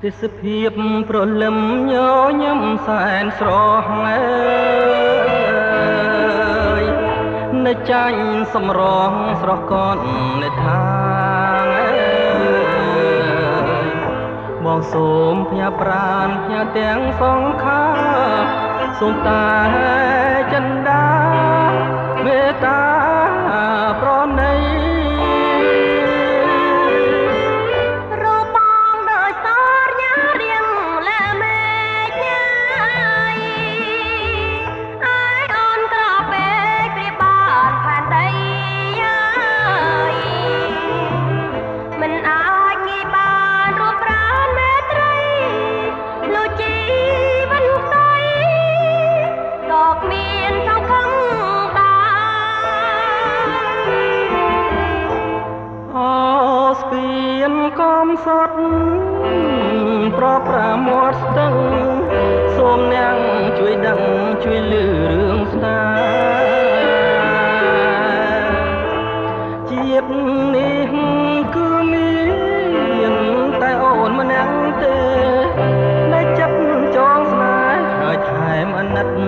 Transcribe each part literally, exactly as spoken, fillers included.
ទេសភាពប្រលឹមញញឹមសែនស្រស់អើយនៅចាញ់សំរងស្រស់កននៅថាងអើយបងសូមផ្ញើប្រាណផ្ញើទាំងសងខាសូមតាចិន្តាមេត្តាប្រណីកំសត់ប្រប្រាមាត់ស្ទឹងសូមអ្នកជួយដឹងជួយលឺរឿងស្នេហ៍ជាតិនេះគឺមានតែអូនម្នាក់ទេដែលចាប់ចងស្នេហ៍ហើយថែមអាណិត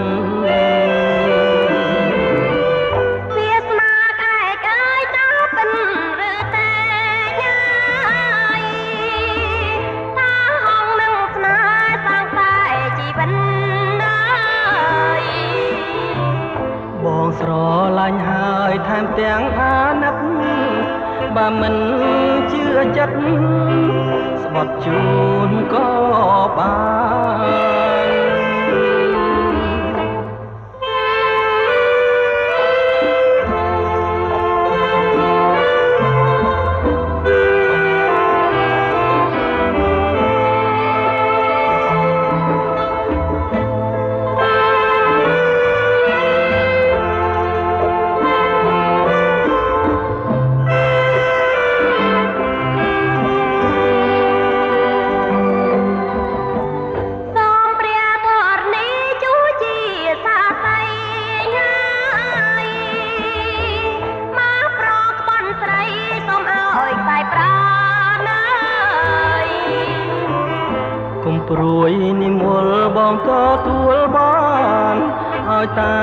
ស្រឡាញ់ហើយថែមទាំងអាណិតបើមិនជឿចិត្តស្បត់ជូនក៏បានព្រួយនិមលបងក៏ទួលបានឲ្យតា